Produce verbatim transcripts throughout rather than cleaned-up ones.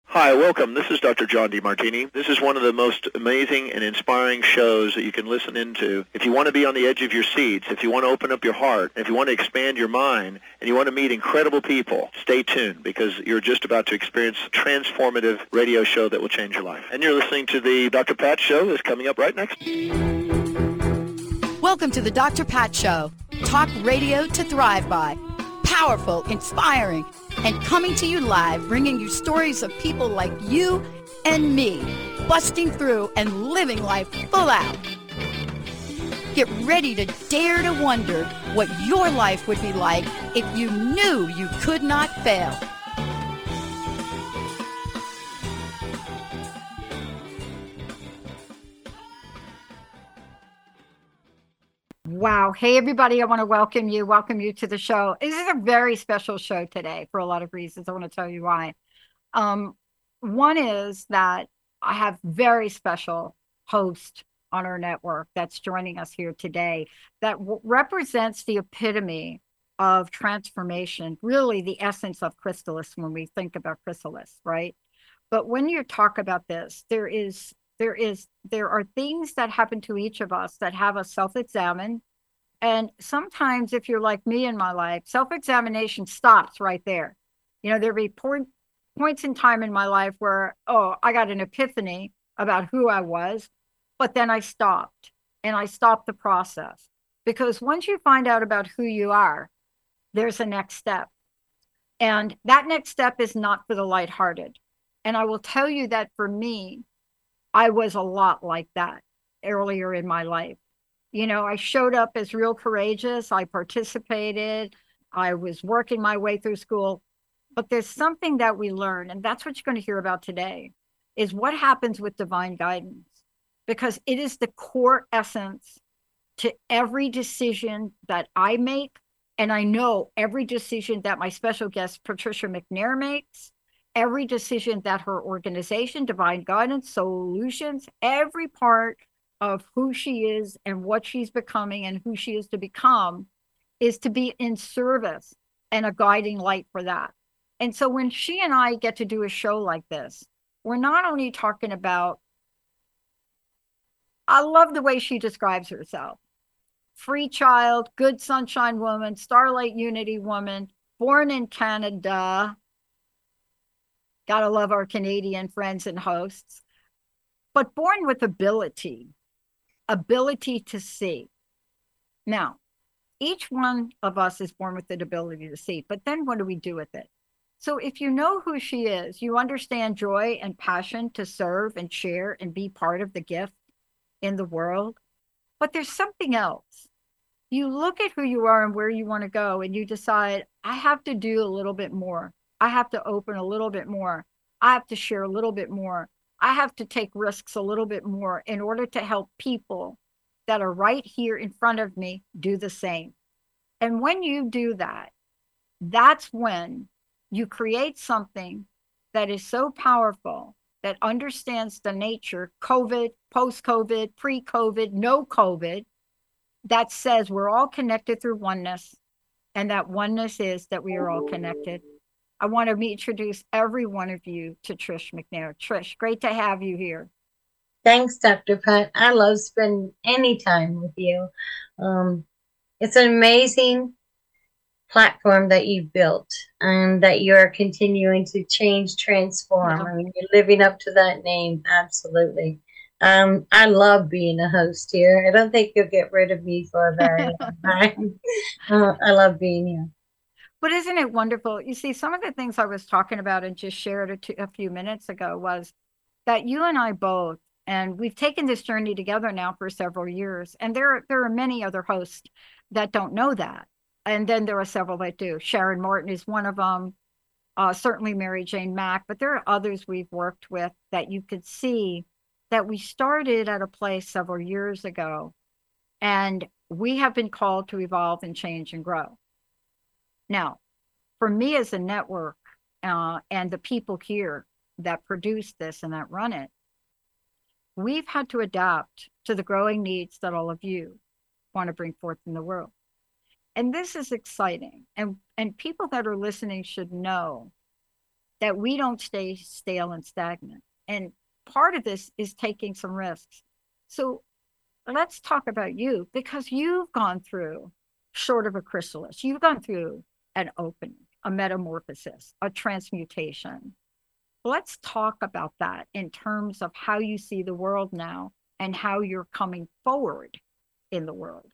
Hi, welcome. This is Doctor John DeMartini. This is one of the most amazing and inspiring shows that you can listen into. If you want to be on the edge of your seats, if you want to open up your heart, if you want to expand your mind, and you want to meet incredible people, stay tuned because you're just about to experience a transformative radio show that will change your life. And you're listening to the Doctor Pat Show that's coming up right next. Welcome to the Doctor Pat Show. Talk radio to thrive by. Powerful, inspiring, and coming to you live, bringing you stories of people like you and me, busting through and living life full out. Get ready to dare to wonder what your life would be like if you knew you could not fail. Wow. Hey, everybody. I want to welcome you. Welcome you to the show. This is a very special show today for a lot of reasons. I want to tell you why. Um, one is that I have very special host on our network that's joining us here today that w- represents the epitome of transformation, really the essence of Chrysalis when we think about Chrysalis, right? But when you talk about this, there is there is there are things that happen to each of us that have us self-examine. And sometimes if you're like me in my life, self-examination stops right there. You know, there'll be point, points in time in my life where, oh, I got an epiphany about who I was, but then I stopped and I stopped the process. Because once you find out about who you are, there's a next step. And that next step is not for the lighthearted. And I will tell you that for me, I was a lot like that earlier in my life. You know, I showed up as real courageous. I participated. I was working my way through school. But there's something that we learn, and that's what you're going to hear about today, is what happens with divine guidance. Because it is the core essence to every decision that I make. And I know every decision that my special guest, Patricia McNair, makes, every decision that her organization, Divine Guidance Solutions, every part of who she is and what she's becoming and who she is to become is to be in service and a guiding light for that. And so when she and I get to do a show like this, we're not only talking about, I love the way she describes herself. Free child, good sunshine woman, Starlight Unity woman, born in Canada. Gotta love our Canadian friends and hosts, but born with ability, ability to see. Now, each one of us is born with the ability to see, but then what do we do with it? So if you know who she is, you understand joy and passion to serve and share and be part of the gift in the world. But there's something else. You look at who you are and where you want to go, and you decide, I have to do a little bit more. I have to open a little bit more. I have to share a little bit more. I have to take risks a little bit more in order to help people that are right here in front of me do the same. And when you do that, that's when you create something that is so powerful that understands the nature, COVID, post-COVID, pre-COVID, no COVID, that says we're all connected through oneness. And that oneness is that we are all connected. I want to introduce every one of you to Trish McNair. Trish, great to have you here. Thanks, Doctor Pat. I love spending any time with you. Um, it's an amazing platform that you've built and that you're continuing to change, transform. Yeah. I mean, you're living up to that name. Absolutely. Um, I love being a host here. I don't think you'll get rid of me for a very long time. uh, I love being here. But isn't it wonderful? You see, some of the things I was talking about and just shared a, t- a few minutes ago was that you and I both, and we've taken this journey together now for several years. And there, there are many other hosts that don't know that. And then there are several that do. Sharon Martin is one of them, uh, certainly Mary Jane Mack, but there are others we've worked with that you could see that we started at a place several years ago. And we have been called to evolve and change and grow. Now, for me as a network uh, and the people here that produce this and that run it, we've had to adapt to the growing needs that all of you want to bring forth in the world. And this is exciting. And, and people that are listening should know that we don't stay stale and stagnant. And part of this is taking some risks. So let's talk about you, because you've gone through short of a chrysalis. You've gone through an opening, a metamorphosis, a transmutation. Let's talk about that in terms of how you see the world now and how you're coming forward in the world.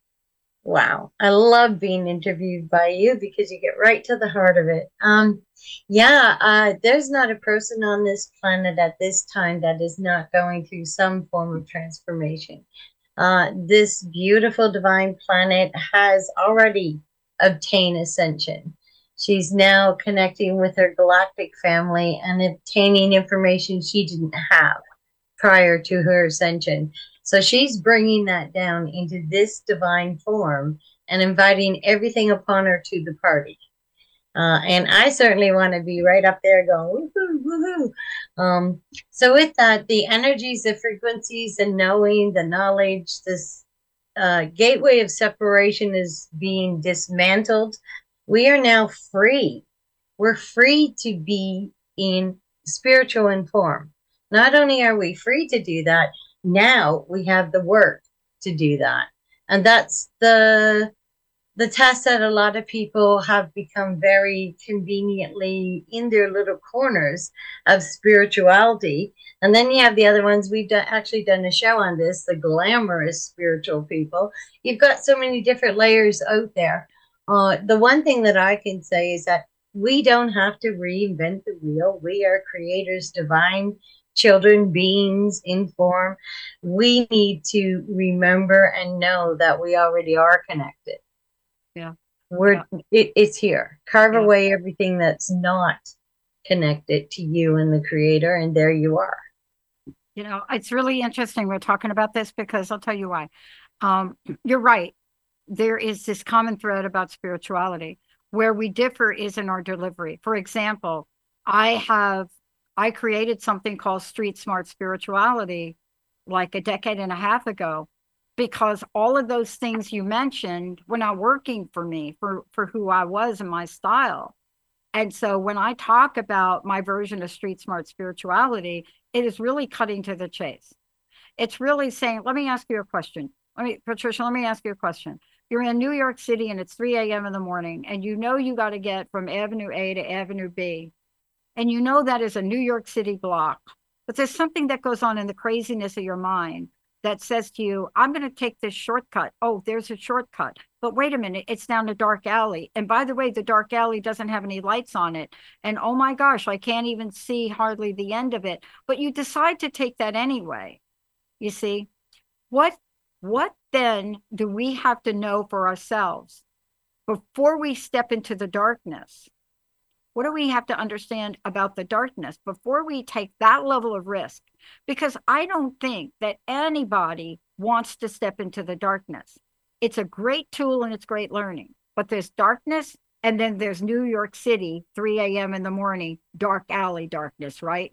Wow. I love being interviewed by you because you get right to the heart of it. Um, yeah, uh, there's not a person on this planet at this time that is not going through some form of transformation. Uh, this beautiful divine planet has already obtained ascension. She's now connecting with her galactic family and obtaining information she didn't have prior to her ascension. So she's bringing that down into this divine form and inviting everything upon her to the party. Uh, and I certainly want to be right up there going, woohoo, woohoo. Um, so with that, the energies, the frequencies, the knowing, the knowledge, this uh, gateway of separation is being dismantled. We are now free. We're free to be in spiritual in form. Not only are we free to do that, now we have the work to do that. And that's the the test that a lot of people have become very conveniently in their little corners of spirituality. And then you have the other ones. We've done, actually done a show on this, the glamorous spiritual people. You've got so many different layers out there. Uh, the one thing that I can say is that we don't have to reinvent the wheel. We are creators, divine children, beings in form. We need to remember and know that we already are connected. Yeah. We're yeah. It, it's here. Carve yeah. away everything that's not connected to you and the creator, and there you are. You know, it's really interesting we're talking about this because I'll tell you why. Um, you're right. There is this common thread about spirituality. Where we differ is in our delivery. For example, I have I created something called Street Smart Spirituality like a decade and a half ago, because all of those things you mentioned were not working for me, for, for who I was and my style. And so when I talk about my version of Street Smart Spirituality, it is really cutting to the chase. It's really saying, let me ask you a question. Let me, Patricia, let me ask you a question. You're in New York City and it's three a.m. in the morning, and you know you got to get from Avenue A to Avenue B. And you know that is a New York City block. But there's something that goes on in the craziness of your mind that says to you, I'm going to take this shortcut. Oh, there's a shortcut. But wait a minute, it's down a dark alley. And by the way, the dark alley doesn't have any lights on it. And oh my gosh, I can't even see hardly the end of it. But you decide to take that anyway. You see, what, what then do we have to know for ourselves before we step into the darkness? What do we have to understand about the darkness before we take that level of risk? Because I don't think that anybody wants to step into the darkness. It's a great tool and it's great learning, but there's darkness, and then there's New York City, three a.m. in the morning, dark alley darkness, right?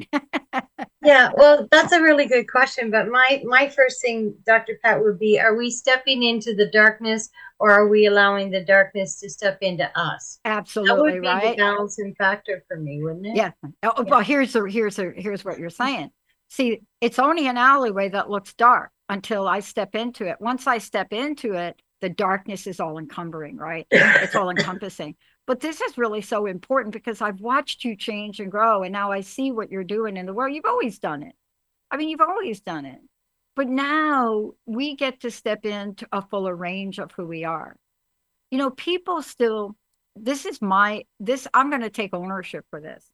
Yeah, well, that's a really good question. But my, my first thing, Doctor Pat, would be, are we stepping into the darkness, or are we allowing the darkness to step into us? Absolutely, that would be right? the balancing factor for me, wouldn't it? Yeah. Oh, yeah. Well, here's the, here's the, here's what you're saying. See, it's only an alleyway that looks dark until I step into it. Once I step into it, the darkness is all encumbering, right? It's all encompassing. But this is really so important because I've watched you change and grow, and now I see what you're doing in the world. You've always done it. I mean, you've always done it. But now we get to step into a fuller range of who we are. You know, people still, this is my, this, I'm going to take ownership for this.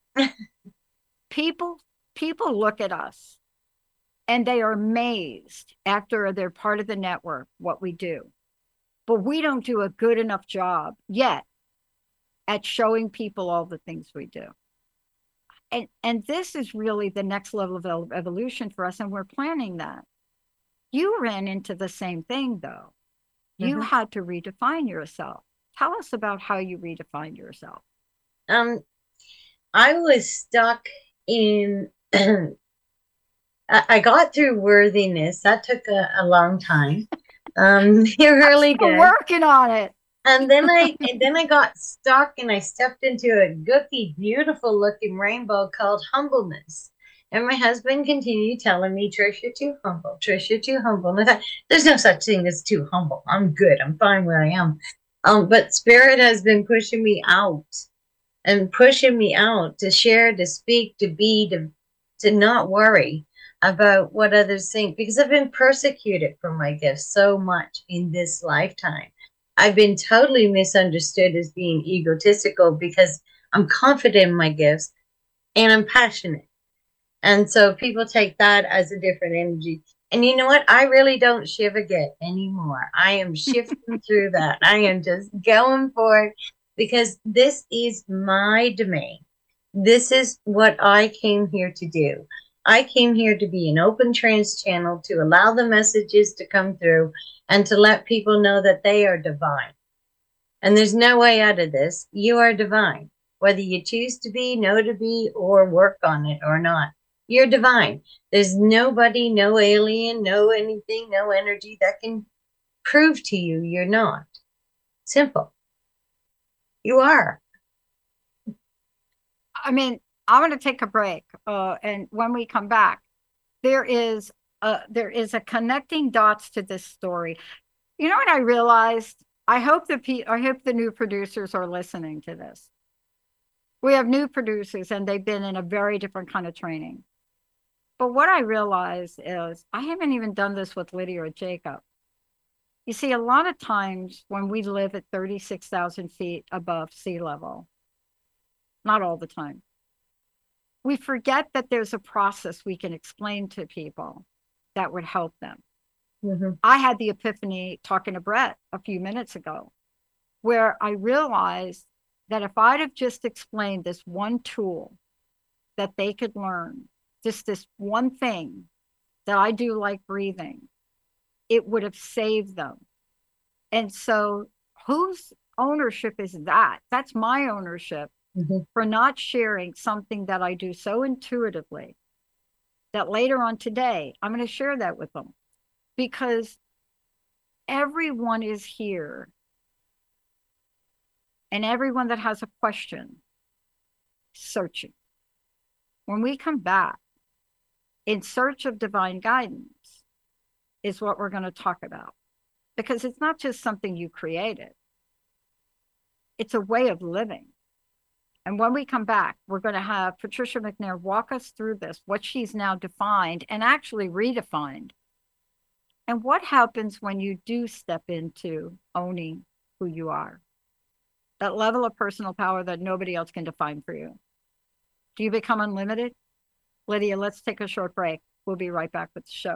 people, people look at us and they are amazed after they're part of the network, what we do. But we don't do a good enough job yet at showing people all the things we do. And, and this is really the next level of evolution for us, and we're planning that. You ran into the same thing, though. You mm-hmm. had to redefine yourself. Tell us about how you redefined yourself. Um, I was stuck in, I got through worthiness. That took a, a long time. Um, you really did. Working on it. And then I and then I got stuck and I stepped into a gooky, beautiful looking rainbow called humbleness. And my husband continued telling me, Trish, you're too humble. Trish, you're too humble. And I thought, there's no such thing as too humble. I'm good. I'm fine where I am. Um, but Spirit has been pushing me out and pushing me out to share, to speak, to be, to, to not worry about what others think. Because I've been persecuted for my gifts so much in this lifetime. I've been totally misunderstood as being egotistical because I'm confident in my gifts and I'm passionate. And so people take that as a different energy. And you know what? I really don't shiv a get anymore. I am shifting through that. I am just going for it because this is my domain. This is what I came here to do. I came here to be an open trance channel to allow the messages to come through and to let people know that they are divine. And there's no way out of this. You are divine, whether you choose to be, know to be, or work on it or not. You're divine. There's nobody, no alien, no anything, no energy that can prove to you you're not. Simple. You are. I mean, I'm going to take a break. Uh, and when we come back, there is a, there is a connecting dots to this story. You know what I realized? I hope the pe- I hope the new producers are listening to this. We have new producers and they've been in a very different kind of training. But what I realized is I haven't even done this with Lydia or Jacob. You see, a lot of times when we live at thirty-six thousand feet above sea level, not all the time, we forget that there's a process we can explain to people that would help them. Mm-hmm. I had the epiphany talking to Brett a few minutes ago, where I realized that if I'd have just explained this one tool that they could learn, just this one thing that I do like breathing, it would have saved them. And so whose ownership is that? That's my ownership. Mm-hmm. For not sharing something that I do so intuitively that later on today, I'm going to share that with them because everyone is here and everyone that has a question, searching. When we come back, In Search of Divine Guidance is what we're going to talk about because it's not just something you created. It's a way of living. And when we come back, we're going to have Patricia McNair walk us through this, what she's now defined and actually redefined. And what happens when you do step into owning who you are? That level of personal power that nobody else can define for you. Do you become unlimited? Lydia, let's take a short break. We'll be right back with the show.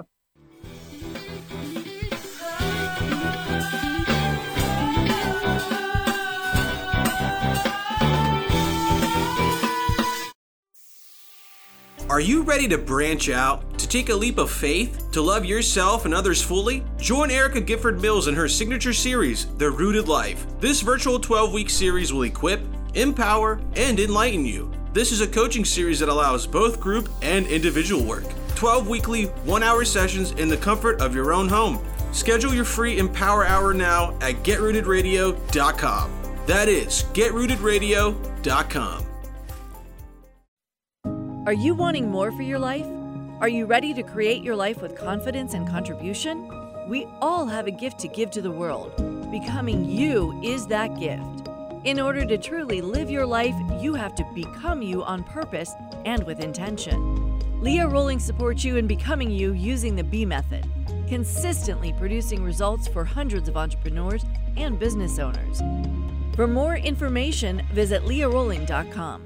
Are you ready to branch out, to take a leap of faith, to love yourself and others fully? Join Erica Gifford Mills in her signature series, The Rooted Life. This virtual twelve-week series will equip, empower, and enlighten you. This is a coaching series that allows both group and individual work. twelve weekly, one-hour sessions in the comfort of your own home. Schedule your free Empower Hour now at get rooted radio dot com. That is get rooted radio dot com. Are you wanting more for your life? Are you ready to create your life with confidence and contribution? We all have a gift to give to the world. Becoming you is that gift. In order to truly live your life, you have to become you on purpose and with intention. Leah Rolling supports you in becoming you using the B Method, consistently producing results for hundreds of entrepreneurs and business owners. For more information, visit leah rolling dot com.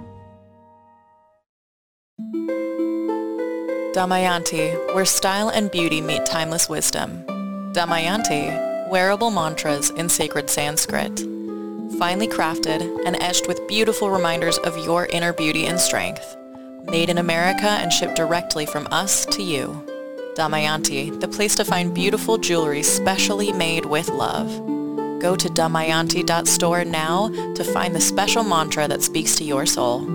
Damayanti, where style and beauty meet timeless wisdom. Damayanti, wearable mantras in sacred Sanskrit. Finely crafted and etched with beautiful reminders of your inner beauty and strength. Made in America and shipped directly from us to you. Damayanti, the place to find beautiful jewelry specially made with love. Go to damayanti dot store now to find the special mantra that speaks to your soul.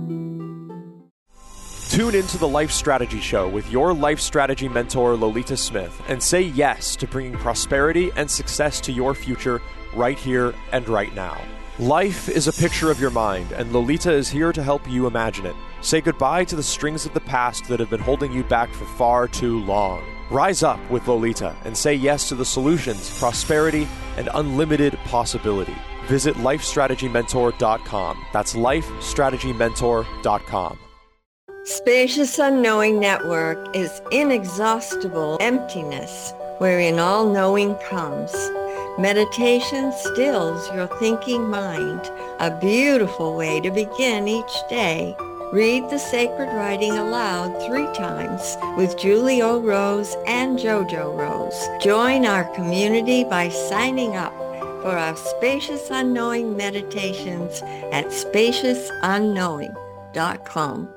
Tune into the Life Strategy Show with your life strategy mentor, Lolita Smith, and say yes to bringing prosperity and success to your future right here and right now. Life is a picture of your mind, and Lolita is here to help you imagine it. Say goodbye to the strings of the past that have been holding you back for far too long. Rise up with Lolita and say yes to the solutions, prosperity, and unlimited possibility. Visit life strategy mentor dot com. That's life strategy mentor dot com. Spacious Unknowing Network is inexhaustible emptiness wherein all knowing comes. Meditation stills your thinking mind, a beautiful way to begin each day. Read the sacred writing aloud three times with Julie O. Rose and JoJo Rose. Join our community by signing up for our Spacious Unknowing meditations at spacious unknowing dot com.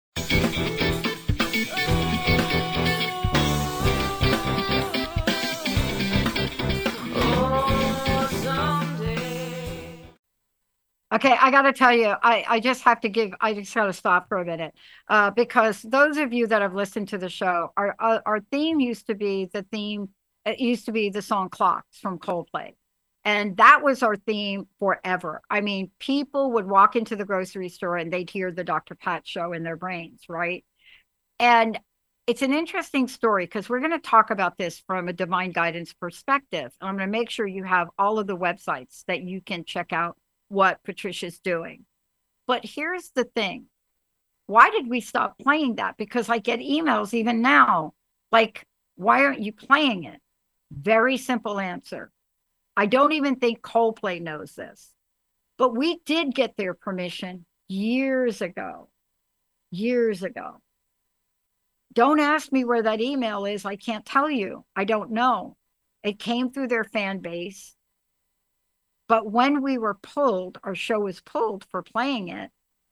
Okay, I got to tell you, I, I just have to give, I just got to stop for a minute uh, because those of you that have listened to the show, our, our our theme used to be the theme, it used to be the song Clocks from Coldplay. And that was our theme forever. I mean, people would walk into the grocery store and they'd hear the Doctor Pat show in their brains, right? And it's an interesting story because we're going to talk about this from a divine guidance perspective. I'm going to make sure you have all of the websites that you can check out what Patricia's doing. But here's the thing. Why did we stop playing that? Because I get emails even now, like, why aren't you playing it? Very simple answer. I don't even think Coldplay knows this, but we did get their permission years ago, years ago. Don't ask me where that email is. I can't tell you. I don't know. It came through their fan base. But when we were pulled, our show was pulled for playing it,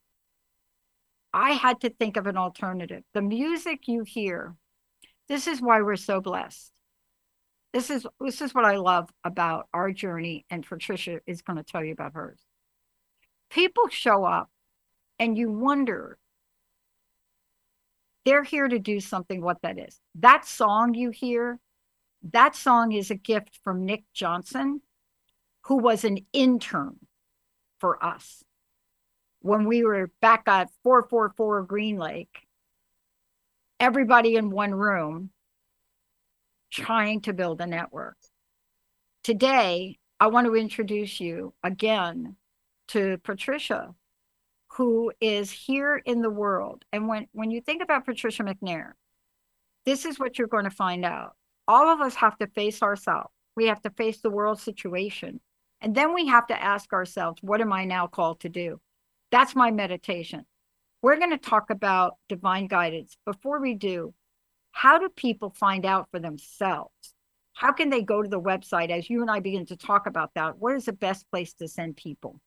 I had to think of an alternative. The music you hear, this is why we're so blessed. This is this is what I love about our journey, and Patricia is going to tell you about hers. People show up and you wonder, they're here to do something, what that is. That song you hear, that song is a gift from Nick Johnson, who was an intern for us when we were back at four four four Green Lake, everybody in one room trying to build a network. Today, I want to introduce you again to Patricia, who is here in the world. And when, when you think about Patricia McNair, this is what you're going to find out. All of us have to face ourselves. We have to face the world situation. And then we have to ask ourselves, what am I now called to do? That's my meditation. We're going to talk about divine guidance. Before we do, how do people find out for themselves? How can they go to the website as you and I begin to talk about that? What is the best place to send people?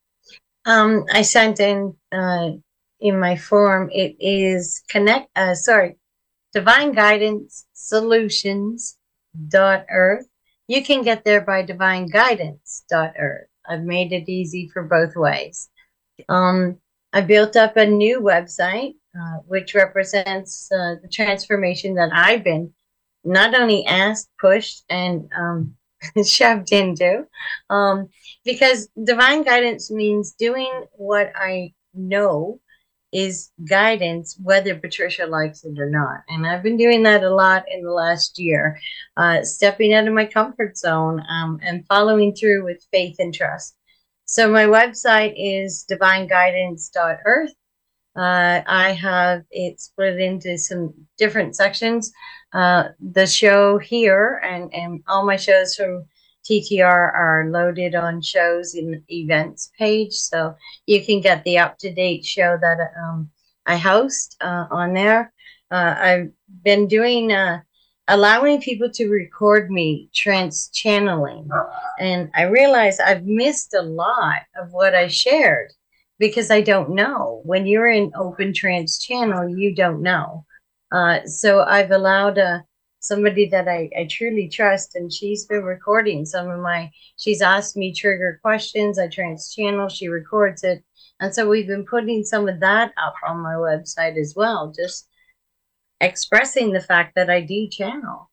Um, I sent in uh, in my form. It is connect. Uh, sorry, Divine Guidance Solutions dot earth. You can get there by divine guidance dot earth. I've made it easy for both ways. Um, I built up a new website, uh, which represents uh, the transformation that I've been not only asked, pushed, and um, shoved into, um, because divine guidance means doing what I know is guidance, whether Patricia likes it or not. And I've been doing that a lot in the last year, uh, stepping out of my comfort zone um, and following through with faith and trust. So my website is divine guidance dot earth. Uh, I have it split into some different sections. Uh, the show here and, and all my shows from T T R are loaded on shows in events page. So you can get the up-to-date show that um, I host uh, on there. Uh, I've been doing, uh, allowing people to record me trans-channeling. And I realize I've missed a lot of what I shared because I don't know. When you're in open trance channel, you don't know. Uh, so I've allowed uh, somebody that I, I truly trust, and she's been recording some of my, she's asked me trigger questions, I trance channel, she records it. And so we've been putting some of that up on my website as well, just expressing the fact that I do channel.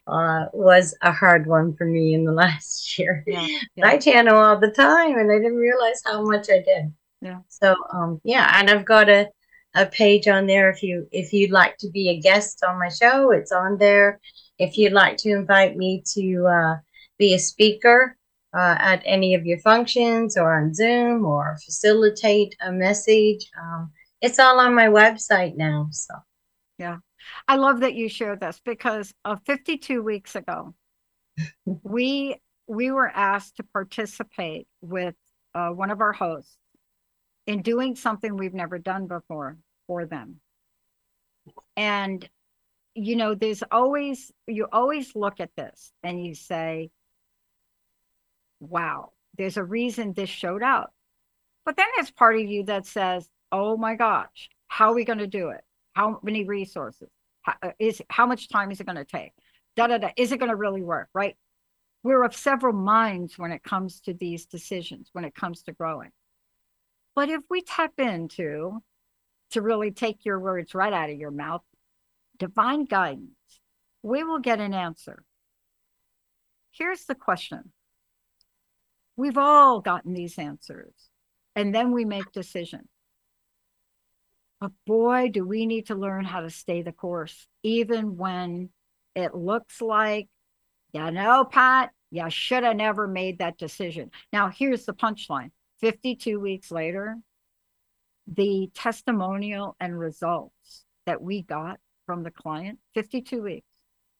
uh, was a hard one for me in the last year. Yeah, yeah. I channel all the time, and I didn't realize how much I did. Yeah. So, um, yeah, and I've got a, a page on there. If you if you'd like to be a guest on my show, it's on there. If you'd like to invite me to uh, be a speaker uh, at any of your functions or on Zoom or facilitate a message, um, it's all on my website now. So, yeah, I love that you shared this because uh, fifty-two weeks ago, we we were asked to participate with uh, one of our hosts in doing something we've never done before for them. And, you know, there's always, you always look at this and you say, wow, there's a reason this showed up. But then there's part of you that says, oh my gosh, how are we going to do it? How many resources? How, is, how much time is it going to take? Da, da, da. Is it going to really work, right? We're of several minds when it comes to these decisions, when it comes to growing. But if we tap into, to really take your words right out of your mouth, divine guidance, we will get an answer. Here's the question. We've all gotten these answers, and then we make decisions. But boy, do we need to learn how to stay the course, even when it looks like, you know, Pat, you should have never made that decision. Now, here's the punchline. fifty-two weeks later, the testimonial and results that we got from the client, fifty-two weeks,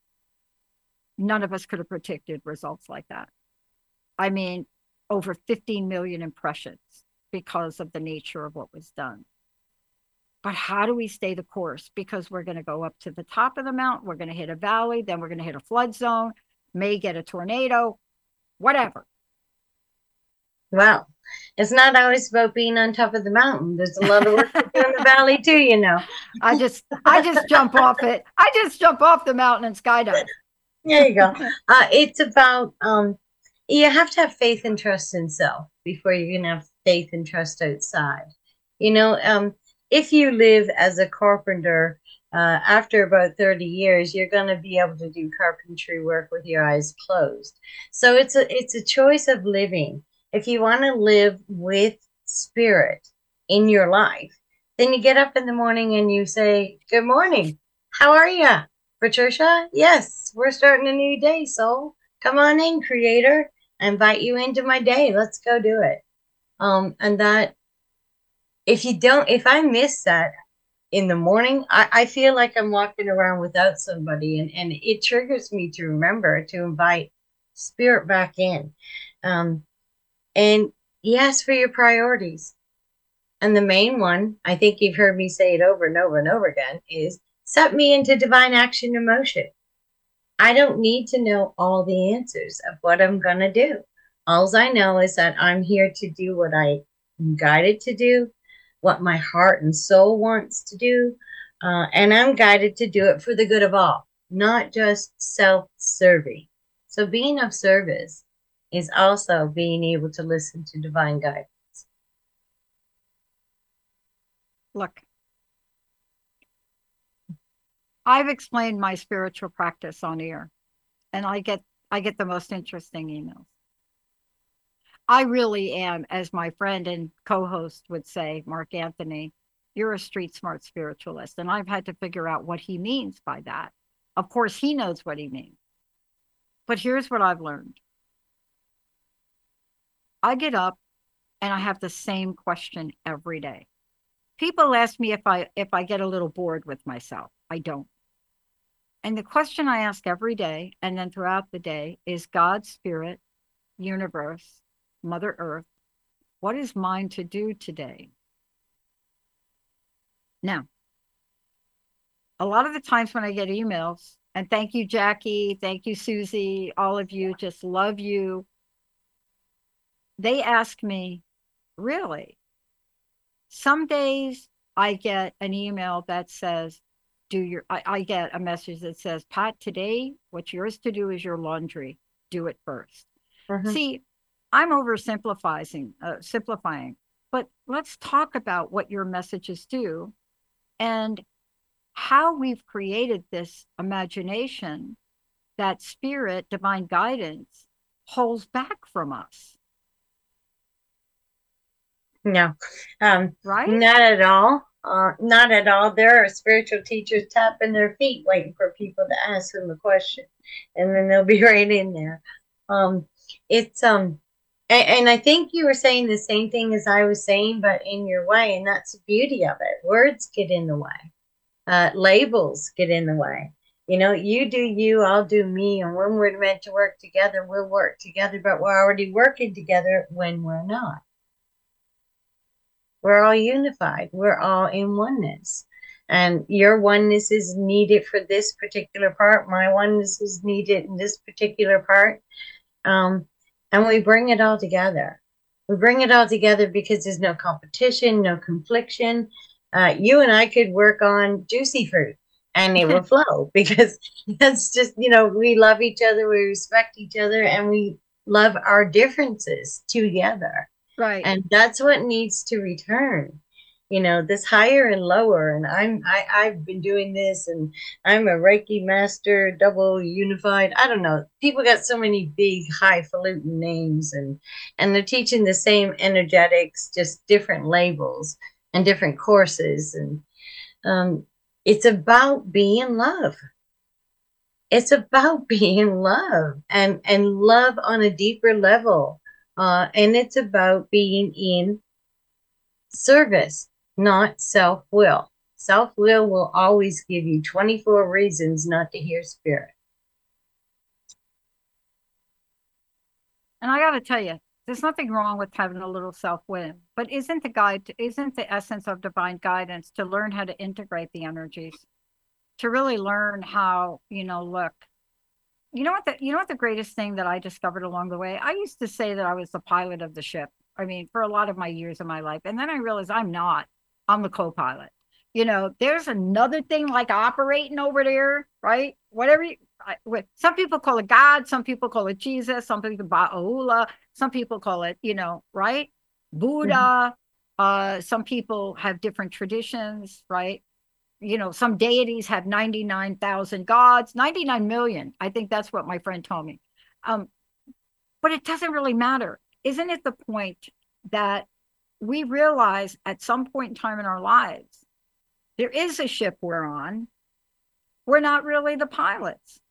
none of us could have predicted results like that. I mean, over fifteen million impressions because of the nature of what was done. But how do we stay the course? Because we're going to go up to the top of the mountain, we're going to hit a valley, then we're going to hit a flood zone, may get a tornado, whatever. Well, it's not always about being on top of the mountain. There's a lot of work to do in the valley too, you know. I just, I just jump off it. I just jump off the mountain and skydive. There you go. Uh, it's about, um, you have to have faith and trust in self before you can have faith and trust outside. You know, um, if you live as a carpenter, uh, after about thirty years, you're going to be able to do carpentry work with your eyes closed. So it's a, it's a choice of living. If you want to live with spirit in your life, then you get up in the morning and you say, good morning. How are you, Patricia? Yes, we're starting a new day, soul. Come on in, creator. I invite you into my day. Let's go do it. Um, and that, if you don't, if I miss that in the morning, I, I feel like I'm walking around without somebody, and, and it triggers me to remember to invite spirit back in. Um, And you ask for your priorities. And the main one, I think you've heard me say it over and over and over again, is set me into divine action and motion. I don't need to know all the answers of what I'm going to do. All I know is that I'm here to do what I'm guided to do, what my heart and soul wants to do. Uh, and I'm guided to do it for the good of all, not just self-serving. So being of service is also being able to listen to divine guidance. Look, I've explained my spiritual practice on air, and I get I get the most interesting emails. I really am, as my friend and co-host would say, Mark Anthony, you're a street smart spiritualist, and I've had to figure out what he means by that. Of course, he knows what he means. But here's what I've learned. I get up and I have the same question every day. People ask me if I if I get a little bored with myself. I don't. And the question I ask every day and then throughout the day is, God, Spirit, universe, Mother Earth, what is mine to do today? Now, a lot of the times when I get emails, and thank you, Jackie, thank you, Susie, all of you, just love you. They ask me, really? Some days I get an email that says, do your, I, I get a message that says, Pat, today, what's yours to do is your laundry. Do it first. Mm-hmm. See, I'm oversimplifying, uh, simplifying, but let's talk about what your messages do and how we've created this imagination that spirit, divine guidance, holds back from us. No, um, right? Not at all. Uh, not at all. There are spiritual teachers tapping their feet, waiting for people to ask them a question, and then they'll be right in there. Um, it's um, and, and I think you were saying the same thing as I was saying, but in your way, and that's the beauty of it. Words get in the way. Uh, labels get in the way. You know, you do you, I'll do me, and when we're meant to work together, we'll work together. But we're already working together when we're not. We're all unified. We're all in oneness. And your oneness is needed for this particular part. My oneness is needed in this particular part. Um, and we bring it all together. We bring it all together because there's no competition, no confliction. Uh, you and I could work on juicy fruit and it will flow because that's just, you know, we love each other, we respect each other, and we love our differences together. Right. And that's what needs to return, you know, this higher and lower. And I'm, I, I've been doing this, and I'm a Reiki master, double unified. I don't know. People got so many big highfalutin names, and, and they're teaching the same energetics, just different labels and different courses. And um, it's about being love. It's about being love, and, and love on a deeper level. Uh, and it's about being in service, not self-will. Self-will will always give you twenty-four reasons not to hear spirit. And I got to tell you, there's nothing wrong with having a little self-will, but isn't the guide, to, isn't the essence of divine guidance to learn how to integrate the energies, to really learn how, you know, look, You know what the you know what the greatest thing that I discovered along the way? I used to say that I was the pilot of the ship. I mean, for a lot of my years of my life. And then I realized I'm not. I'm the co-pilot. You know, there's another thing like operating over there, right? Whatever you, I, some people call it God, some people call it Jesus, some people Ba'ula, some people call it, you know, right? Buddha. Mm-hmm. Uh, some people have different traditions, right? You know, some deities have ninety-nine thousand gods, ninety-nine million. I think that's what my friend told me. Um, but it doesn't really matter. Isn't it the point that we realize at some point in time in our lives, there is a ship we're on. We're not really the pilots.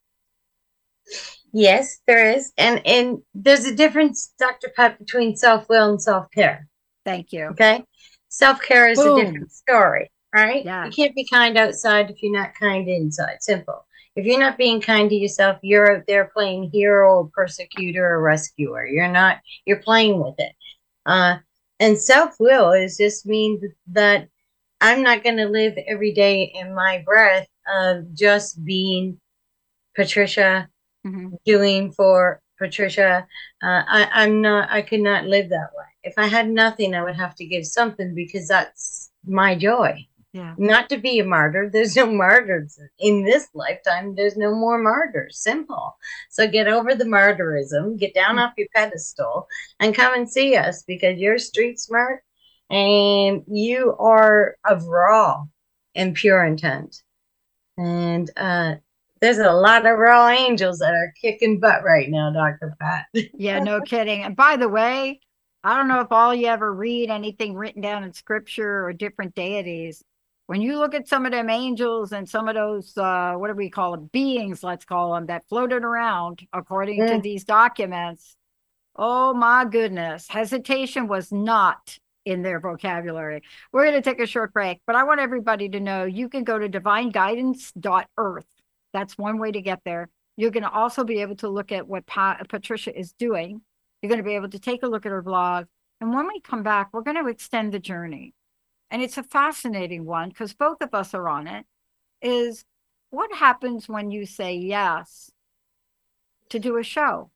Yes, there is. And, and there's a difference, Doctor Pat, between self-will and self-care. Thank you. Okay. Self-care is Boom. a different story. Right? Yeah. You can't be kind outside if you're not kind inside. Simple. If you're not being kind to yourself, you're out there playing hero or persecutor or rescuer. You're not, you're playing with it. Uh, and self-will is just means that I'm not going to live every day in my breath of just being Patricia, mm-hmm. doing for Patricia. Uh, I, I'm not, I could not live that way. If I had nothing, I would have to give something because that's my joy. Yeah. Not to be a martyr. There's no martyrs in this lifetime. There's no more martyrs. Simple. So get over the martyrism, get down mm-hmm. off your pedestal, and come and see us because you're street smart and you are of raw and pure intent. And uh, there's a lot of raw angels that are kicking butt right now, Doctor Pat. Yeah, no kidding. And by the way, I don't know if all you ever read anything written down in scripture or different deities. When you look at some of them angels and some of those, uh, what do we call them, beings, let's call them, that floated around according mm. to these documents, oh my goodness, hesitation was not in their vocabulary. We're going to take a short break, but I want everybody to know you can go to divine guidance dot earth. That's one way to get there. You're going to also be able to look at what pa- Patricia is doing. You're going to be able to take a look at her blog. And when we come back, we're going to extend the journey. And it's a fascinating one because both of us are on it, is what happens when you say yes to do a show?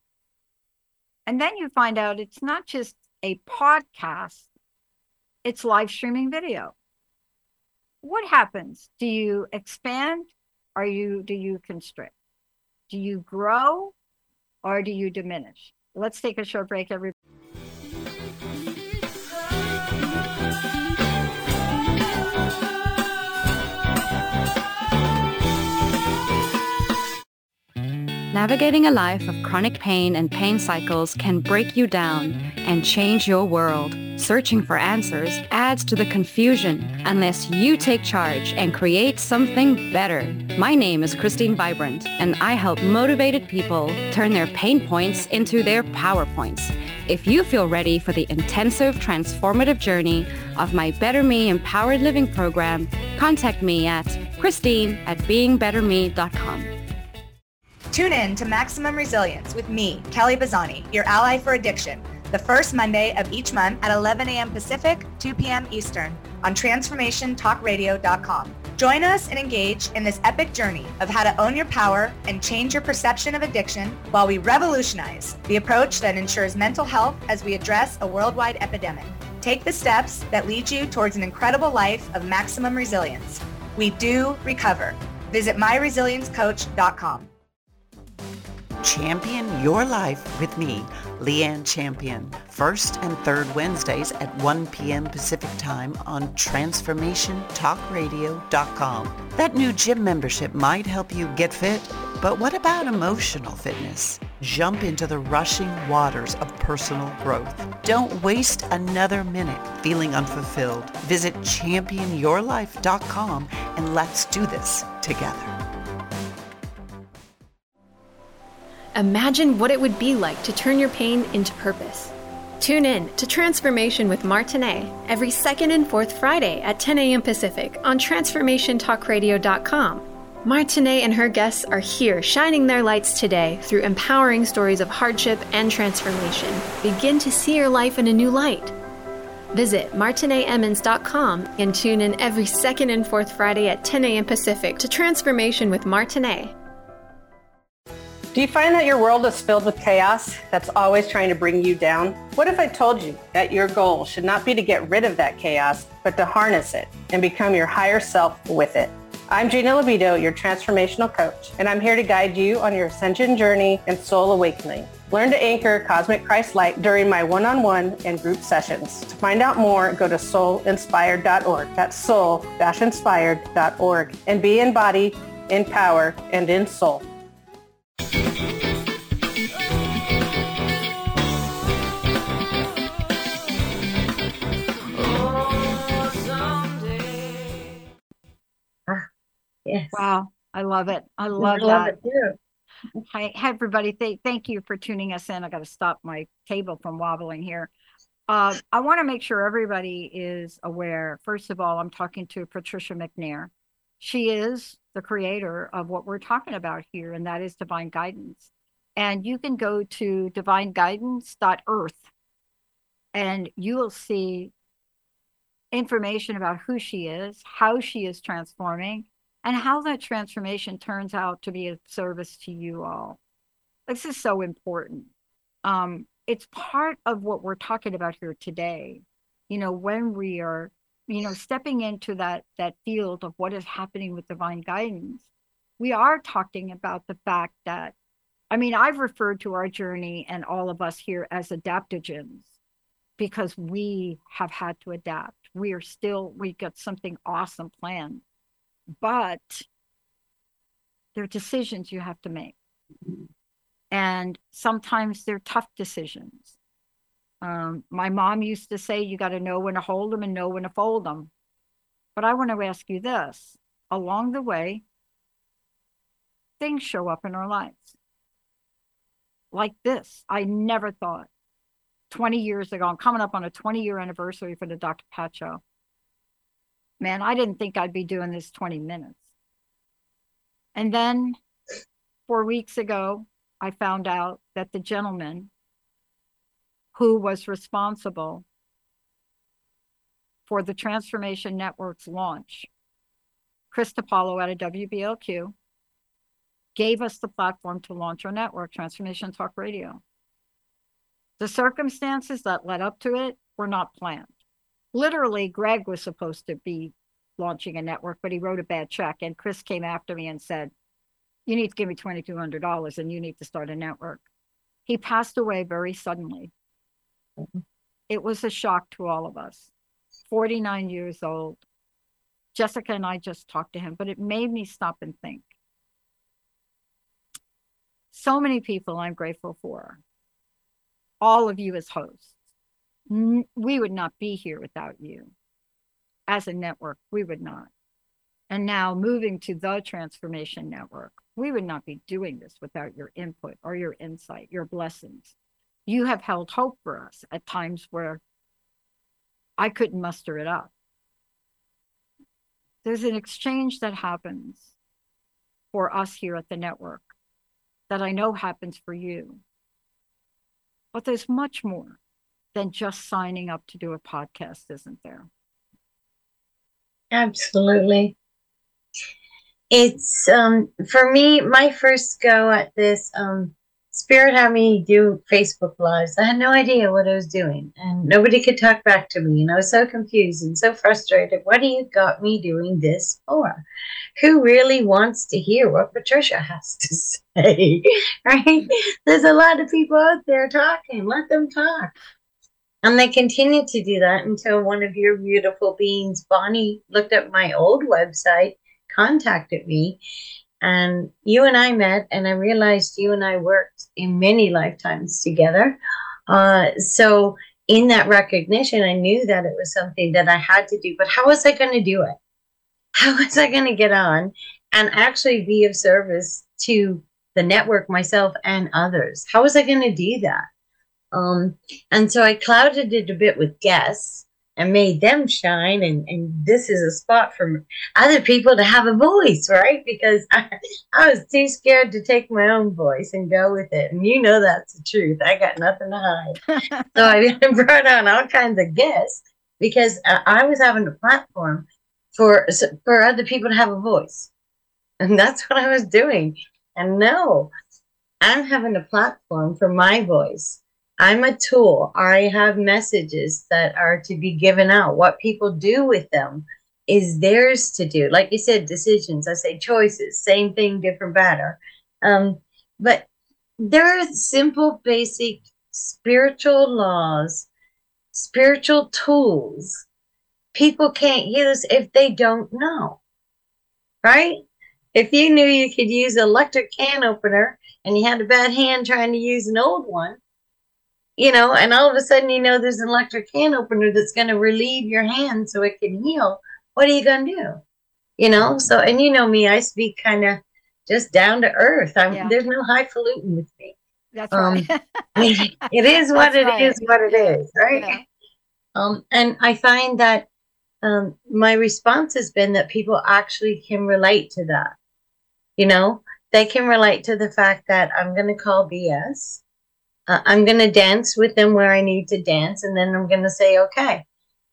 And then you find out it's not just a podcast, it's live streaming video. What happens? Do you expand or you do you constrict? Do you grow or do you diminish? Let's take a short break, everybody. Navigating a life of chronic pain and pain cycles can break you down and change your world. Searching for answers adds to the confusion unless you take charge and create something better. My name is Christine Vibrant, and I help motivated people turn their pain points into their power points. If you feel ready for the intensive, transformative journey of my Better Me Empowered Living program, contact me at Christine at being better me dot com. Tune in to Maximum Resilience with me, Kelly Bazzani, your ally for addiction, the first Monday of each month at eleven a.m. Pacific, two p.m. Eastern on transformation talk radio dot com. Join us and engage in this epic journey of how to own your power and change your perception of addiction while we revolutionize the approach that ensures mental health as we address a worldwide epidemic. Take the steps that lead you towards an incredible life of maximum resilience. We do recover. Visit my resilience coach dot com. Champion Your Life with me, Leanne Champion, first and third Wednesdays at one p.m. Pacific Time on transformation talk radio dot com. That new gym membership might help you get fit, but what about emotional fitness? Jump into the rushing waters of personal growth. Don't waste another minute feeling unfulfilled. Visit champion your life dot com and let's do this together. Imagine what it would be like to turn your pain into purpose. Tune in to Transformation with Martinet every second and fourth Friday at ten a.m. Pacific on transformation talk radio dot com. Martinet and her guests are here shining their lights today through empowering stories of hardship and transformation. Begin to see your life in a new light. Visit martinet emmons dot com and tune in every second and fourth Friday at ten a.m. Pacific to Transformation with Martinet. Do you find that your world is filled with chaos that's always trying to bring you down? What if I told you that your goal should not be to get rid of that chaos, but to harness it and become your higher self with it? I'm Gina Libido, your transformational coach, and I'm here to guide you on your ascension journey and soul awakening. Learn to anchor Cosmic Christ Light during my one-on-one and group sessions. To find out more, go to soul inspired dot org. That's soul inspired dot org. And be in body, in power, and in soul. Yes. Wow. I love it. I love I love that. it too. Hi, hi, everybody. Th- thank you for tuning us in. I got to stop my table from wobbling here. Uh, I want to make sure everybody is aware. First of all, I'm talking to Patricia McNair. She is the creator of what we're talking about here, and that is Divine Guidance. And you can go to divine guidance dot earth and you will see information about who she is, how she is transforming, and how that transformation turns out to be of service to you all. This is so important. Um, it's part of what we're talking about here today. You know, when we are, you know, stepping into that that field of what is happening with divine guidance, we are talking about the fact that, I mean, I've referred to our journey and all of us here as adaptogens because we have had to adapt. We are still, we've got something awesome planned. But there are decisions you have to make. And sometimes they're tough decisions. Um, my mom used to say, you got to know when to hold them and know when to fold them. But I want to ask you this. Along the way, things show up in our lives. Like this. I never thought twenty years ago, I'm coming up on a twenty year anniversary for the Doctor Pat Show. Man, I didn't think I'd be doing this twenty minutes. And then four weeks ago, I found out that the gentleman who was responsible for the Transformation Network's launch, Chris DiPaolo out of W B L Q, gave us the platform to launch our network, Transformation Talk Radio. The circumstances that led up to it were not planned. Literally, Greg was supposed to be launching a network, but he wrote a bad check. And Chris came after me and said, you need to give me twenty-two hundred dollars and you need to start a network. He passed away very suddenly. Mm-hmm. It was a shock to all of us. forty-nine years old. Jessica and I just talked to him, but it made me stop and think. so many people I'm grateful for. All of you as hosts. We would not be here without you. As a network, we would not. And now moving to the Transformation Network, we would not be doing this without your input or your insight, your blessings. You have held hope for us at times where I couldn't muster it up. There's an exchange that happens for us here at the network that I know happens for you. But there's much more than just signing up to do a podcast, isn't there? Absolutely. It's, um, for me, my first go at this, um, Spirit had me do Facebook Lives. I had no idea what I was doing, and nobody could talk back to me. And I was so confused and so frustrated. What do you got me doing this for? Who really wants to hear what Patricia has to say? Right? There's a lot of people out there talking. Let them talk. And they continued to do that until one of your beautiful beings, Bonnie, looked at my old website, contacted me, and you and I met, and I realized you and I worked in many lifetimes together. Uh, so in that recognition, I knew that it was something that I had to do, but how was I going to do it? How was I going to get on and actually be of service to the network, myself, and others? How was I going to do that? Um, and so I clouded it a bit with guests and made them shine. And, and this is a spot for other people to have a voice, right? Because I, I was too scared to take my own voice and go with it. And you know that's the truth. I got nothing to hide. So I brought on all kinds of guests because I, I was having a platform for, for other people to have a voice. And that's what I was doing. And no, I'm having a platform for my voice. I'm a tool. I have messages that are to be given out. What people do with them is theirs to do. Like you said, decisions. I say choices. Same thing, different batter. Um, but there are simple, basic spiritual laws, spiritual tools people can't use if they don't know. Right? If you knew you could use an electric can opener and you had a bad hand trying to use an old one, you know, and all of a sudden, you know, there's an electric can opener that's going to relieve your hand so it can heal. What are you going to do? You know, so, and you know me, I speak kind of just down to earth. I'm, yeah. There's no highfalutin with me. That's right. Um, it is what That's it right. is, what it is, right? Yeah. Um, and I find that um, my response has been that people actually can relate to that. You know, they can relate to the fact that I'm going to call B S. Uh, I'm going to dance with them where I need to dance. And then I'm going to say, okay,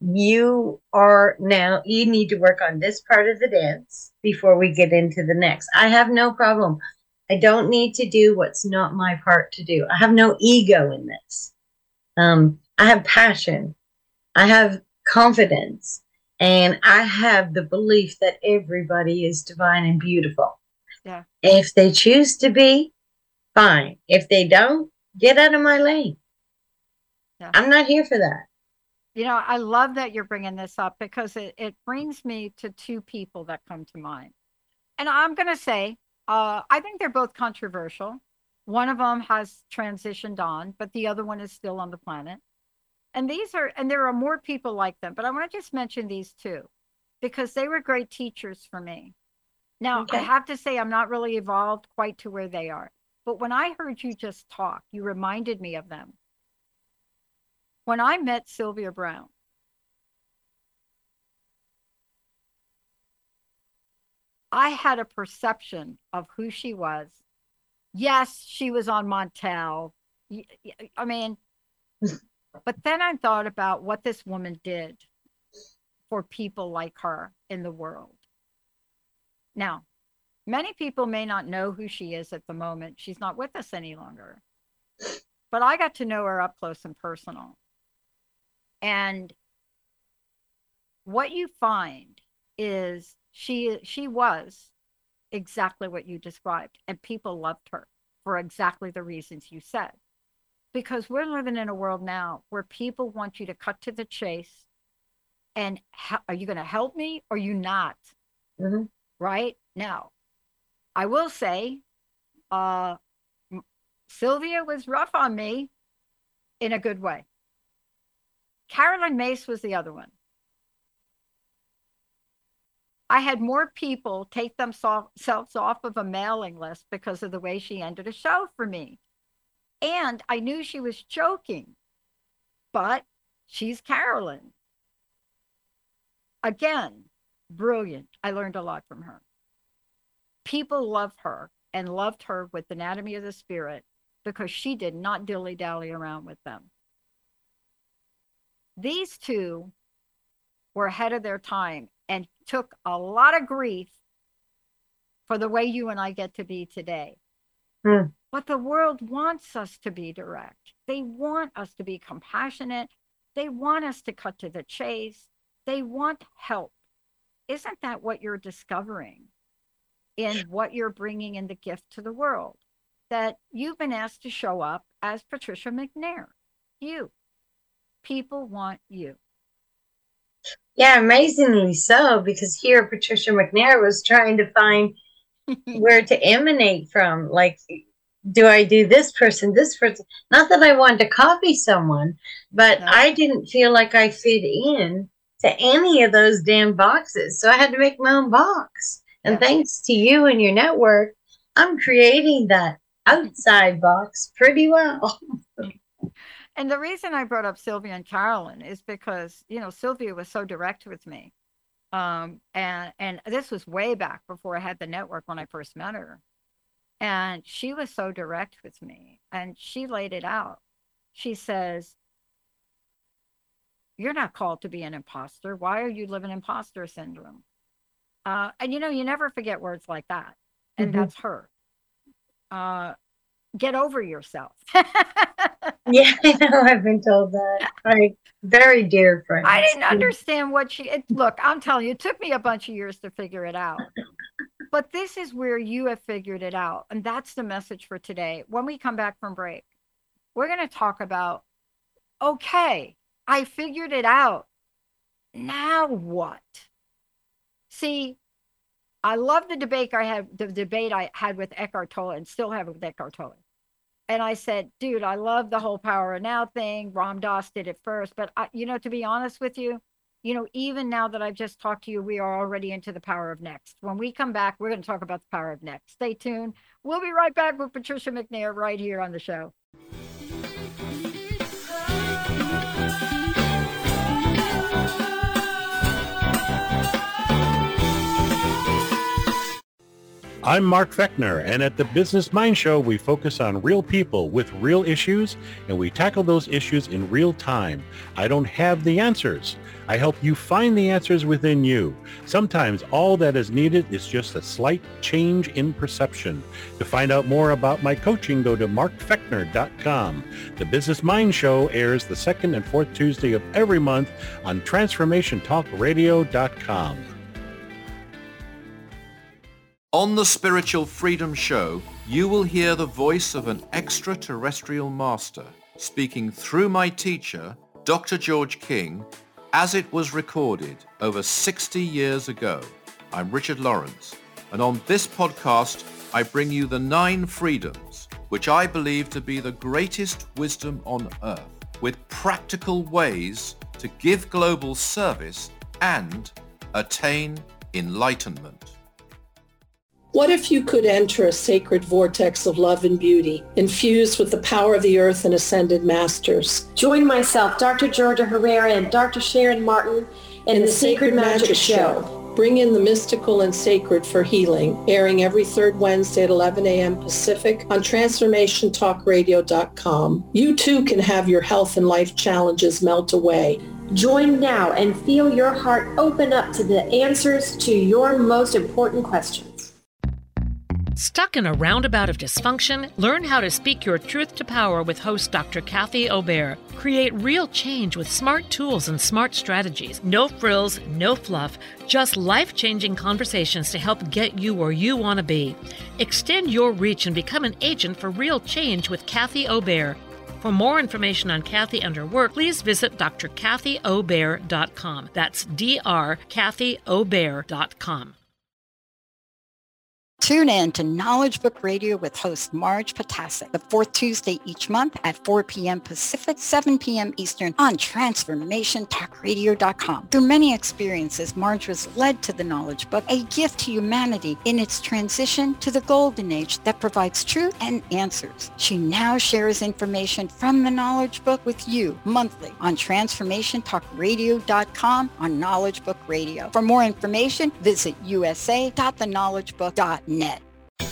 you are now, you need to work on this part of the dance before we get into the next. I have no problem. I don't need to do what's not my part to do. I have no ego in this. Um, I have passion. I have confidence. And I have the belief that everybody is divine and beautiful. Yeah. If they choose to be, fine. If they don't, get out of my lane. Yeah. I'm not here for that. You know, I love that you're bringing this up because it, it brings me to two people that come to mind. And I'm going to say, uh, I think they're both controversial. One of them has transitioned on, but the other one is still on the planet. And these are, and there are more people like them, but I want to just mention these two because they were great teachers for me. Now, okay. I have to say, I'm not really evolved quite to where they are. But when I heard you just talk, you reminded me of them. When I met Sylvia Brown, I had a perception of who she was. Yes, she was on Montel. I mean, but then I thought about what this woman did for people like her in the world. Now, many people may not know who she is at the moment. She's not with us any longer. But I got to know her up close and personal. And what you find is she she was exactly what you described. And people loved her for exactly the reasons you said. Because we're living in a world now where people want you to cut to the chase. And ha- are you going to help me or are you not? Mm-hmm. Right? Now, I will say, uh, Sylvia was rough on me in a good way. Carolyn Mace was the other one. I had more people take themselves off of a mailing list because of the way she ended a show for me. And I knew she was joking, but she's Carolyn. Again, brilliant. I learned a lot from her. People love her and loved her with Anatomy of the Spirit because she did not dilly-dally around with them. These two were ahead of their time and took a lot of grief for the way you and I get to be today. Hmm. But the world wants us to be direct. They want us to be compassionate. They want us to cut to the chase. They want help. Isn't that what you're discovering in what you're bringing in the gift to the world? That you've been asked to show up as Patricia McNair. You. People want you. Yeah, amazingly so, because here Patricia McNair was trying to find where to emanate from. Like, do I do this person, this person? Not that I wanted to copy someone, but no. I didn't feel like I fit in to any of those damn boxes. So I had to make my own box. And yeah. Thanks to you and your network, I'm creating that outside box pretty well. And the reason I brought up Sylvia and Carolyn is because, you know, Sylvia was so direct with me. Um, and, and this was way back before I had the network when I first met her. And she was so direct with me. And she laid it out. She says, you're not called to be an imposter. Why are you living imposter syndrome? Uh, and, you know, you never forget words like that. And mm-hmm. that's her. Uh, get over yourself. Yeah, I know. I've been told that. My very dear friend. I didn't understand what she, it, look, I'm telling you, it took me a bunch of years to figure it out. But this is where you have figured it out. And that's the message for today. When we come back from break, we're going to talk about, okay, I figured it out. Now what? See, I love the debate I had, the debate I had with Eckhart Tolle and still have with Eckhart Tolle. And I said, dude, I love the whole power of now thing. Ram Dass did it first. But, I, you know, to be honest with you, you know, even now that I've just talked to you, we are already into the power of next. When we come back, we're going to talk about the power of next. Stay tuned. We'll be right back with Patricia McNair right here on the show. I'm Mark Fechner, and at the Business Mind Show, we focus on real people with real issues, and we tackle those issues in real time. I don't have the answers. I help you find the answers within you. Sometimes all that is needed is just a slight change in perception. To find out more about my coaching, go to mark fechner dot com. The Business Mind Show airs the second and fourth Tuesday of every month on transformation talk radio dot com. On the Spiritual Freedom Show, you will hear the voice of an extraterrestrial master speaking through my teacher, Doctor George King, as it was recorded over sixty years ago. I'm Richard Lawrence, and on this podcast, I bring you the nine freedoms, which I believe to be the greatest wisdom on earth, with practical ways to give global service and attain enlightenment. What if you could enter a sacred vortex of love and beauty, infused with the power of the earth and ascended masters? Join myself, Doctor Georgia Herrera, and Doctor Sharon Martin in, in the, the Sacred, Sacred Magic, Magic Show. Show. Bring in the mystical and sacred for healing, airing every third Wednesday at eleven a.m. Pacific on transformation talk radio dot com. You too can have your health and life challenges melt away. Join now and feel your heart open up to the answers to your most important questions. Stuck in a roundabout of dysfunction? Learn how to speak your truth to power with host Doctor Kathy Obear. Create real change with smart tools and smart strategies. No frills, no fluff, just life-changing conversations to help get you where you want to be. Extend your reach and become an agent for real change with Kathy Obear. For more information on Kathy and her work, please visit d r kathy obear dot com. That's D R kathy obear dot com. Tune in to Knowledge Book Radio with host Marge Potasic, the fourth Tuesday each month at four p.m. Pacific, seven p.m. Eastern on transformation talk radio dot com. Through many experiences, Marge was led to the Knowledge Book, a gift to humanity in its transition to the golden age that provides truth and answers. She now shares information from the Knowledge Book with you monthly on transformation talk radio dot com on Knowledge Book Radio. For more information, visit u s a dot the knowledge book dot net.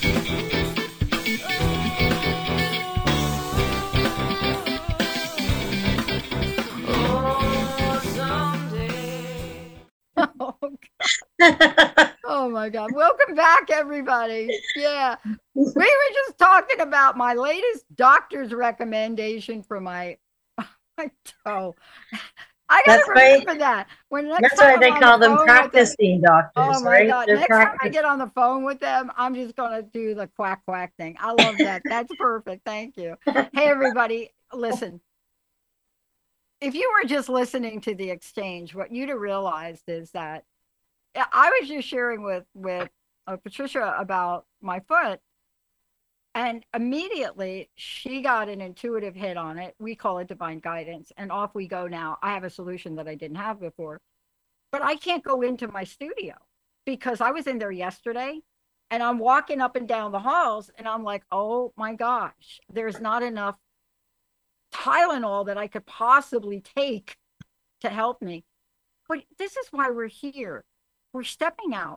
Oh my God. Welcome back, everybody. Yeah. We were just talking about my latest doctor's recommendation for my, my toe. I gotta That's remember why- that. When next That's time why I'm they on call the them phone with practicing doctors, Oh my right? God. They're Next time I practic- get on the phone with them, I'm just gonna do the quack quack thing. I love that. That's perfect. Thank you. Hey everybody, listen. If you were just listening to the exchange, what you'd have realized is that I was just sharing with with uh, Patricia about my foot, and immediately she got an intuitive hit on it. We call it divine guidance, and off we go now. I have a solution that I didn't have before, but I can't go into my studio because I was in there yesterday, and I'm walking up and down the halls, and I'm like, oh my gosh, there's not enough Tylenol that I could possibly take to help me. But this is why we're here. We're stepping out.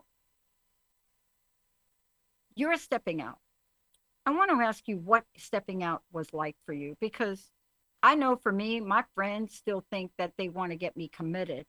You're stepping out. I want to ask you what stepping out was like for you, because I know for me, my friends still think that they want to get me committed.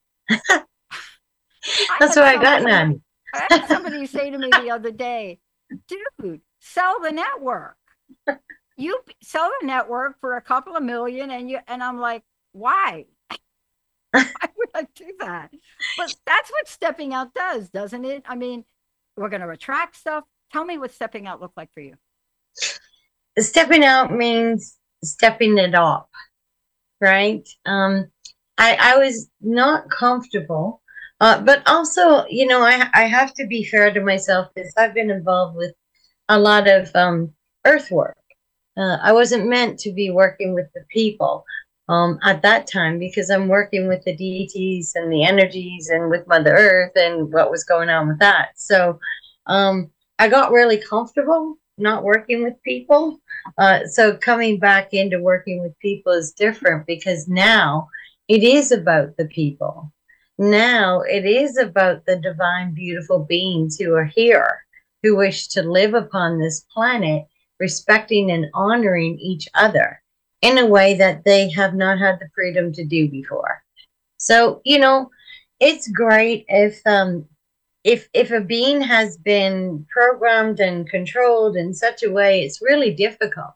That's why I got none. I had somebody say to me the other day, dude, sell the network. You sell the network for a couple of million, and you and I'm like, why? Why would I do that? But that's what stepping out does, doesn't it? I mean, we're going to attract stuff. Tell me what stepping out looked like for you. Stepping out means stepping it up, right? Um, I, I was not comfortable, uh, but also, you know, I, I have to be fair to myself because I've been involved with a lot of um, earth work. Uh, I wasn't meant to be working with the people um, at that time because I'm working with the deities and the energies and with Mother Earth and what was going on with that. So um, I got really comfortable not working with people. Uh, so coming back into working with people is different because now it is about the people. Now it is about the divine, beautiful beings who are here, who wish to live upon this planet, respecting and honoring each other in a way that they have not had the freedom to do before. So, you know, it's great if um, if if a being has been programmed and controlled in such a way, it's really difficult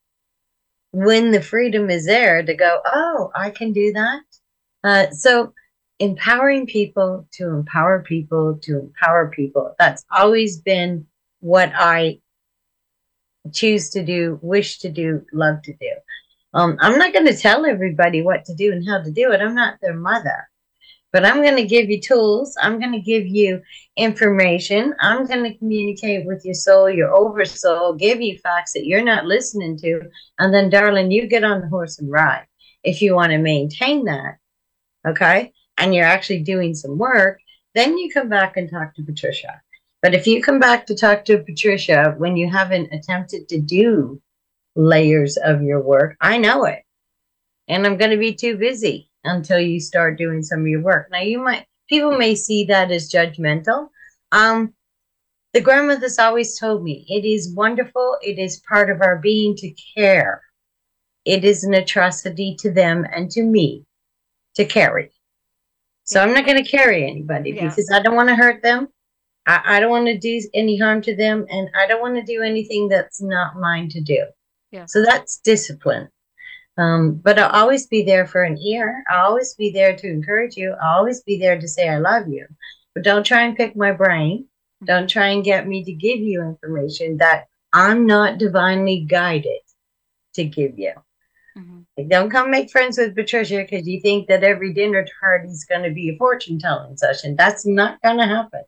when the freedom is there to go, oh, I can do that. Uh, so empowering people to empower people to empower people, that's always been what I choose to do, wish to do, love to do. Um, I'm not going to tell everybody what to do and how to do it. I'm not their mother. But I'm going to give you tools. I'm going to give you information. I'm going to communicate with your soul, your oversoul, give you facts that you're not listening to. And then, darling, you get on the horse and ride. If you want to maintain that, okay, and you're actually doing some work, then you come back and talk to Patricia. But if you come back to talk to Patricia when you haven't attempted to do layers of your work, I know it. And I'm going to be too busy until you start doing some of your work. Now, you might, people may see that as judgmental. Um, the grandmothers always told me, it is wonderful. It is part of our being to care. It is an atrocity to them and to me to carry. So I'm not going to carry anybody Yeah. because I don't want to hurt them. I, I don't want to do any harm to them, and I don't want to do anything that's not mine to do. Yeah. So that's discipline. Um, but I'll always be there for an ear. I'll always be there to encourage you. I'll always be there to say I love you. But don't try and pick my brain. Don't try and get me to give you information that I'm not divinely guided to give you. Mm-hmm. Don't come make friends with Patricia because you think that every dinner party is going to be a fortune telling session. That's not going to happen.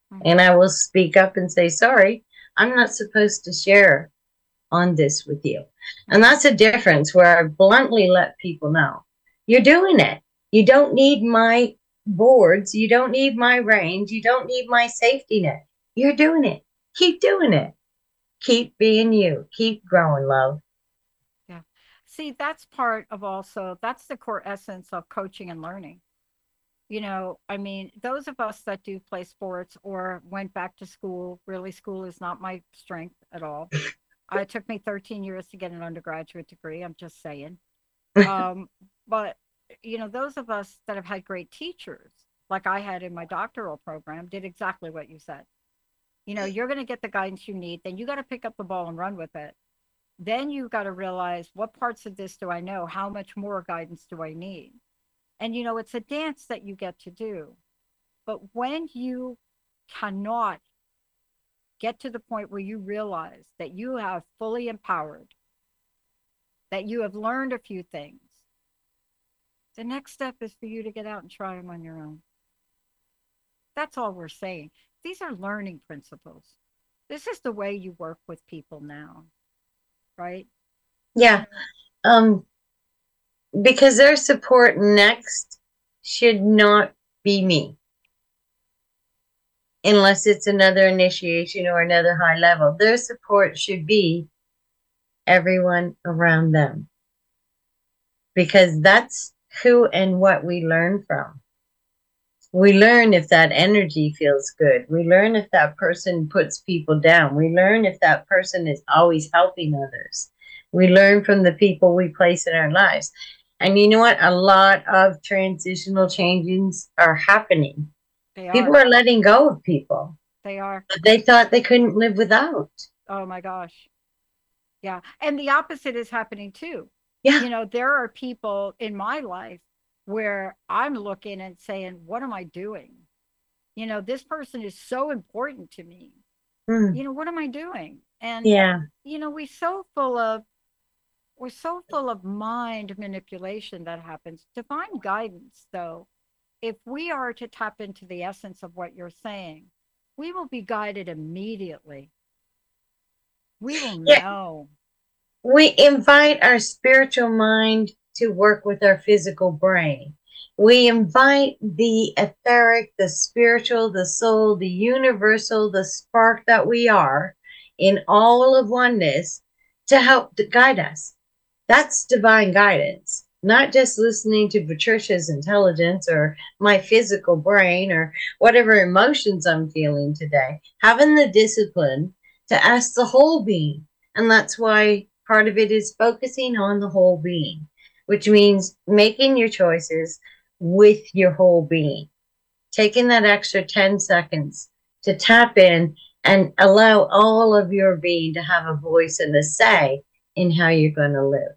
Mm-hmm. And I will speak up and say, sorry, I'm not supposed to share on this with you. And that's a difference where I bluntly let people know, you're doing it. You don't need my boards. You don't need my range. You don't need my safety net. You're doing it. Keep doing it. Keep being you. Keep growing, love. Yeah. See, that's part of also, that's the core essence of coaching and learning. You know, I mean, those of us that do play sports or went back to school, really school is not my strength at all. Uh, it took me thirteen years to get an undergraduate degree. I'm just saying. Um, but, you know, those of us that have had great teachers, like I had in my doctoral program, did exactly what you said. You know, you're going to get the guidance you need. Then you got to pick up the ball and run with it. Then you got to realize, what parts of this do I know? How much more guidance do I need? And, you know, it's a dance that you get to do. But when you cannot get to the point where you realize that you have fully empowered, that you have learned a few things, the next step is for you to get out and try them on your own. That's all we're saying. These are learning principles. This is the way you work with people now, right? Yeah. Um, because their support next should not be me. Unless it's another initiation or another high level. Their support should be everyone around them. Because that's who and what we learn from. We learn if that energy feels good. We learn if that person puts people down. We learn if that person is always helping others. We learn from the people we place in our lives. And you know what? A lot of transitional changes are happening. They People are. are letting go of people They are. that they thought they couldn't live without. Oh my gosh. Yeah. And the opposite is happening too. Yeah. You know, there are people in my life where I'm looking and saying, what am I doing? You know, this person is so important to me. Mm. You know, what am I doing? And, Yeah. you know, we're so full of, we're so full of mind manipulation that happens. Divine guidance, though, if we are to tap into the essence of what you're saying, we will be guided immediately. We will Yeah. know. We invite our spiritual mind to work with our physical brain. We invite the etheric, the spiritual, the soul, the universal, the spark that we are in all of oneness to help to guide us. That's divine guidance, not just listening to Patricia's intelligence or my physical brain or whatever emotions I'm feeling today. Having the discipline to ask the whole being. And that's why part of it is focusing on the whole being, which means making your choices with your whole being. Taking that extra ten seconds to tap in and allow all of your being to have a voice and a say in how you're going to live.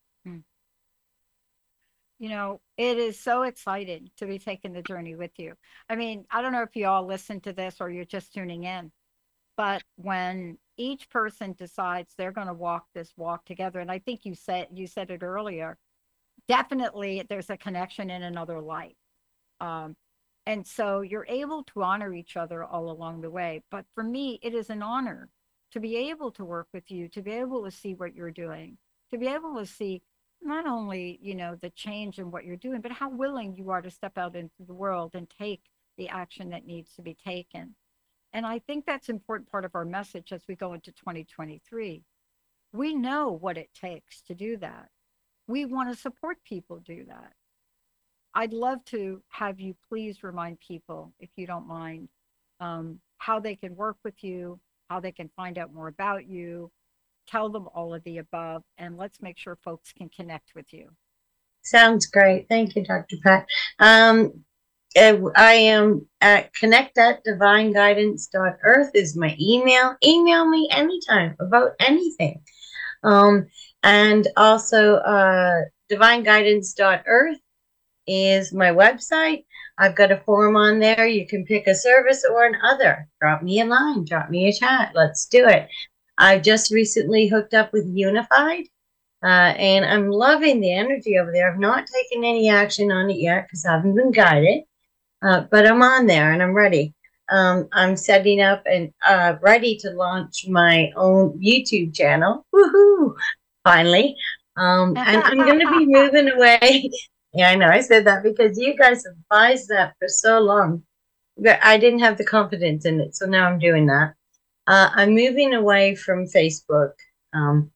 You know, it is so exciting to be taking the journey with you. I mean, I don't know if you all listen to this or you're just tuning in, but when each person decides they're going to walk this walk together, and I think you said you said it earlier, definitely there's a connection in another life. Um, and so you're able to honor each other all along the way. But for me, it is an honor to be able to work with you, to be able to see what you're doing, to be able to see not only, you know, the change in what you're doing, but how willing you are to step out into the world and take the action that needs to be taken. And I think that's an important part of our message as we go into twenty twenty-three. We know what it takes to do that. We want to support people do that. I'd love to have you please remind people, if you don't mind, um, how they can work with you, how they can find out more about you. Tell them all of the above, and let's make sure folks can connect with you. Sounds great. Thank you, Doctor Pat. Um, I am at connect at divine guidance dot earth is my email. Email me anytime about anything. Um, and also uh, divine guidance dot earth is my website. I've got a form on there. You can pick a service or an other. Drop me a line. Drop me a chat. Let's do it. I just recently hooked up with Unified, uh, and I'm loving the energy over there. I've not taken any action on it yet because I haven't been guided, uh, but I'm on there and I'm ready. Um, I'm setting up and uh, ready to launch my own YouTube channel. Woohoo! Finally. Um, and I'm going to be moving away. Yeah, I know. I said that because you guys advised that for so long. But I didn't have the confidence in it. So now I'm doing that. Uh, I'm moving away from Facebook. Um,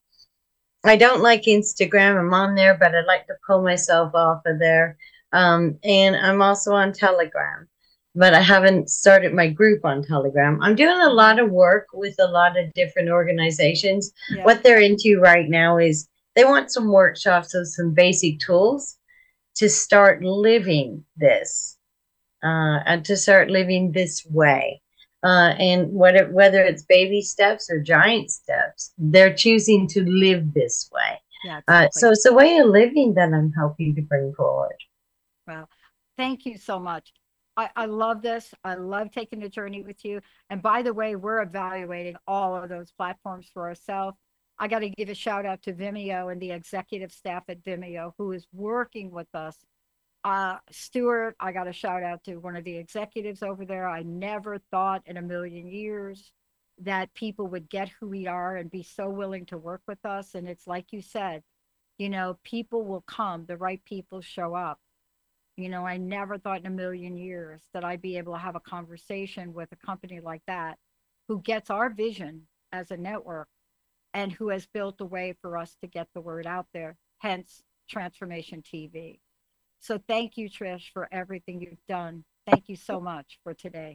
I don't like Instagram. I'm on there, but I'd like to pull myself off of there. Um, and I'm also on Telegram, but I haven't started my group on Telegram. I'm doing a lot of work with a lot of different organizations. Yeah. What they're into right now is they want some workshops of some basic tools to start living this, uh, and to start living this way. Uh, and whether, whether it's baby steps or giant steps, they're choosing to live this way. Yeah, exactly. uh, so it's a way of living that I'm helping to bring forward. Well, thank you so much. I, I love this. I love taking the journey with you. And by the way, we're evaluating all of those platforms for ourselves. I got to give a shout out to Vimeo and the executive staff at Vimeo who is working with us. Uh, Stuart, I got a shout out to one of the executives over there. I never thought in a million years that people would get who we are and be so willing to work with us. And it's like you said, you know, people will come, the right people show up. You know, I never thought in a million years that I'd be able to have a conversation with a company like that who gets our vision as a network and who has built a way for us to get the word out there, hence Transformation T V. So thank you, Trish, for everything you've done. Thank you so much for today.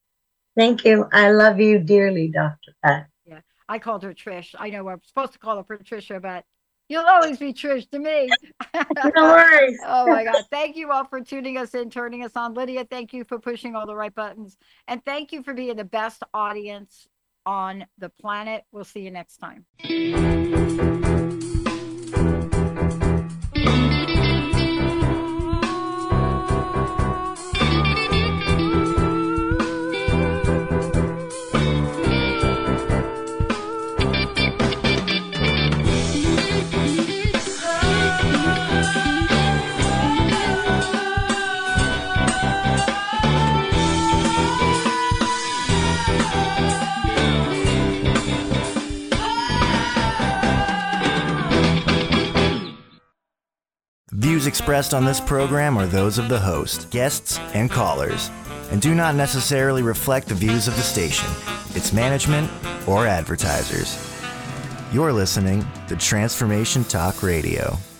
Thank you. I love you dearly, Doctor Pat. Yeah, I called her Trish. I know I'm supposed to call her Patricia, but you'll always be Trish to me. No worries. Oh, my God. Thank you all for tuning us in, turning us on. Lydia, thank you for pushing all the right buttons. And thank you for being the best audience on the planet. We'll see you next time. Views expressed on this program are those of the host, guests, and callers, and do not necessarily reflect the views of the station, its management, or advertisers. You're listening to Transformation Talk Radio.